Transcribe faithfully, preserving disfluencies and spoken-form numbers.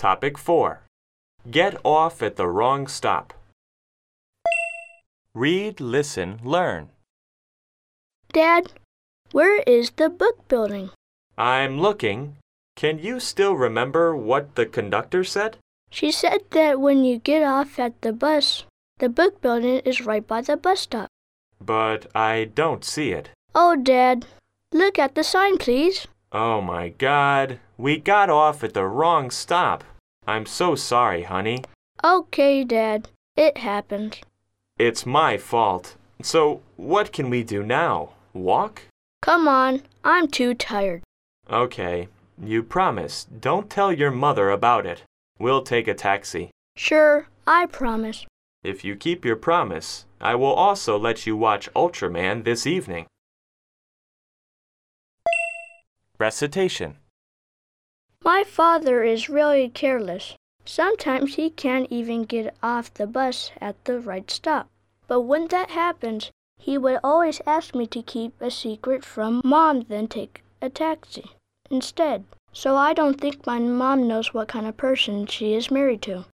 Topic four. Get off at the wrong stop. Read, listen, learn. Dad, where is the book building? I'm looking. Can you still remember what the conductor said? She said that when you get off at the bus, the book building is right by the bus stop. But I don't see it. Oh, Dad, look at the sign, please. Oh my God, we got off at the wrong stop. I'm so sorry, honey. Okay, Dad, it happened. It's my fault. So what can we do now? Walk? Come on, I'm too tired. Okay, you promise. Don't tell your mother about it. We'll take a taxi. Sure, I promise. If you keep your promise, I will also let you watch Ultraman this evening. Recitation. My father is really careless. Sometimes he can't even get off the bus at the right stop. But when that happens, he would always ask me to keep a secret from Mom, then take a taxi instead. So I don't think my mom knows what kind of person she is married to.